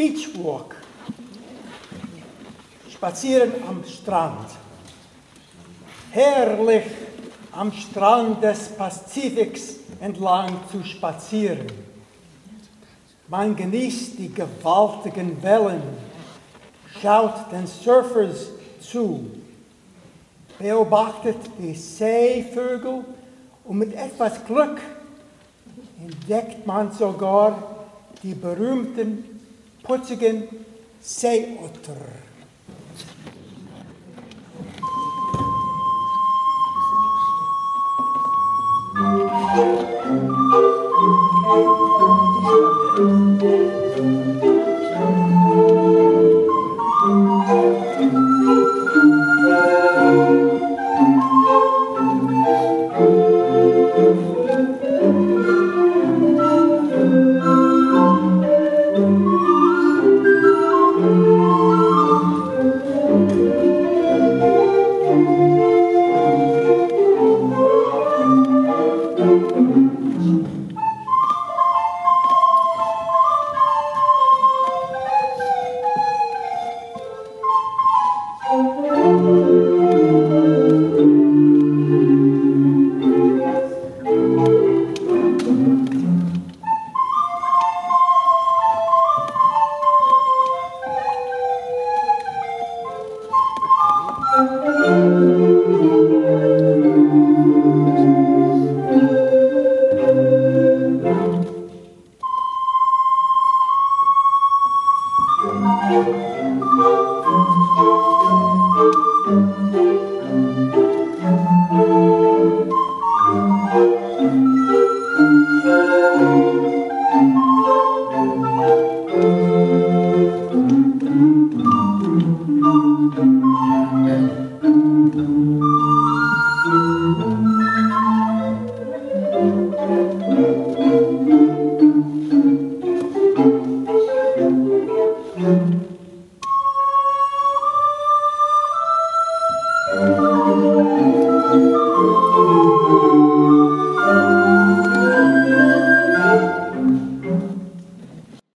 Beachwalk. Spazieren am Strand. Herrlich am Strand des Pazifiks entlang zu spazieren. Man genießt die gewaltigen Wellen, schaut den Surfers zu, beobachtet die Seevögel und mit etwas Glück entdeckt man sogar die berühmten, putzigen Seeotter.